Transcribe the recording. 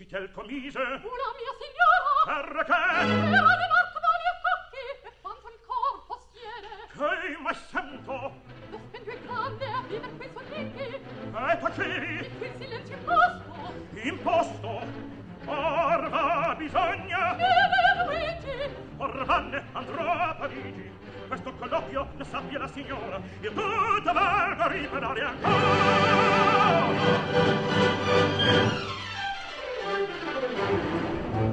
quel commise? Una mia signora! Perché? E ha di marconi e tacchi, e quanto il corpo stiene. Che mai sento? Lo splendio è grande a viver quei soldini. E tacevi? E qui il silenzio imposto. Imposto? Orva bisogna? Viene Luigi! Orvanne andrò a Parigi. Questo colloquio lo sappia la signora. Io tutto valgo riparare ancora.